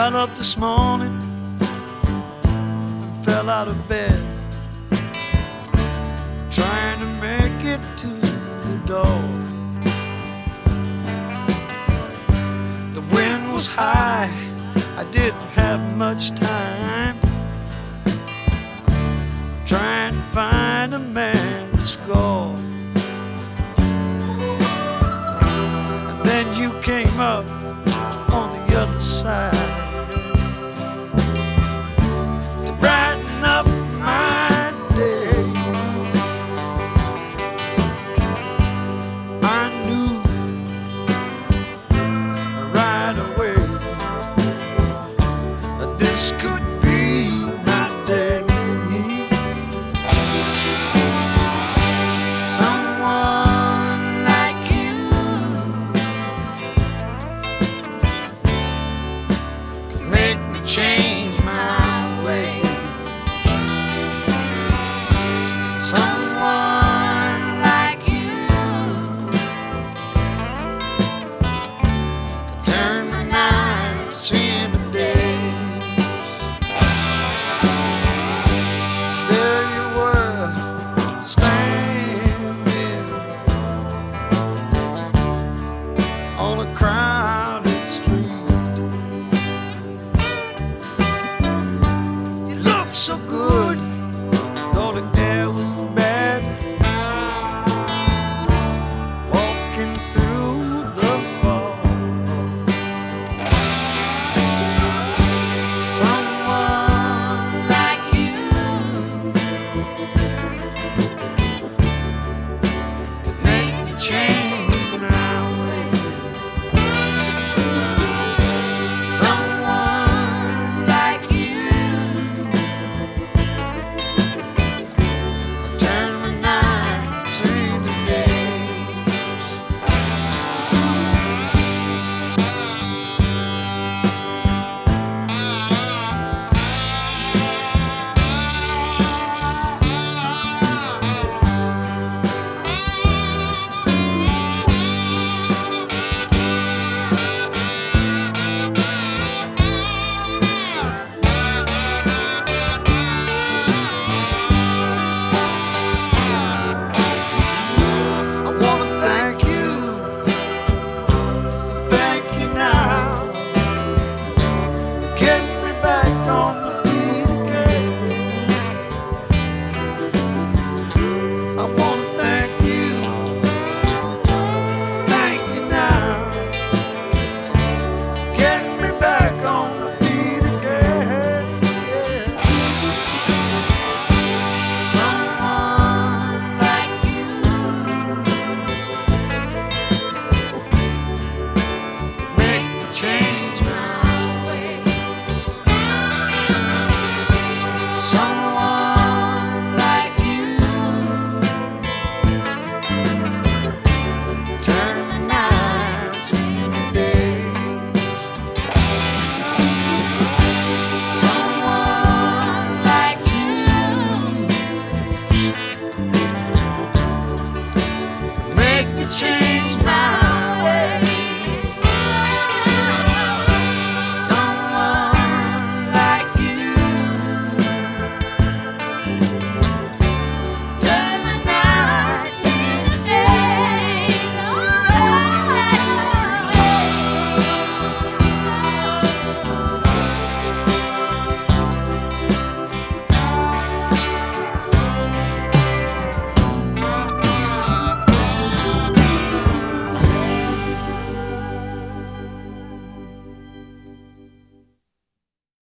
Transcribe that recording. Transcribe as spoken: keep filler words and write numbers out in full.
got up this morning and fell out of bed, trying to make it to the door. The wind was high, I didn't have much time, trying to find a man to score. And then you came up on the other side to brighten up my day. I knew right away that this could be my day. Someone like you could make me change my ways. Someone like you could turn my nights into days. There you were, standing on a crowded street. You looked so good